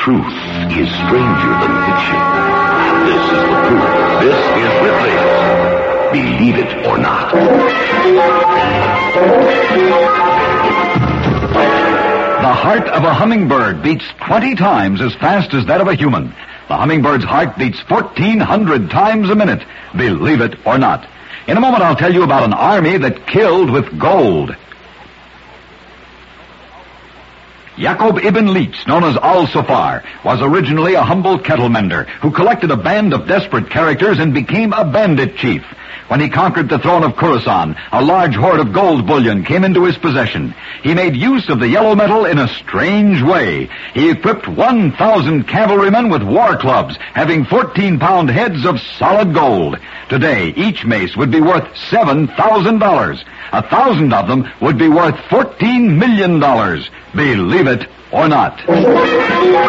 truth is stranger than fiction. This is the proof. This is Ripley's Believe It or Not. The heart of a hummingbird beats 20 times as fast as that of a human. The hummingbird's heart beats 1,400 times a minute. Believe it or not. In a moment, I'll tell you about an army that killed with gold. Yaqub ibn Leach, known as Al-Safar, was originally a humble cattle mender who collected a band of desperate characters and became a bandit chief. When he conquered the throne of Khorasan, a large hoard of gold bullion came into his possession. He made use of the yellow metal in a strange way. He equipped 1,000 cavalrymen with war clubs, having 14-pound heads of solid gold. Today, each mace would be worth $7,000. 1,000 of them would be worth $14 million. Believe it or not.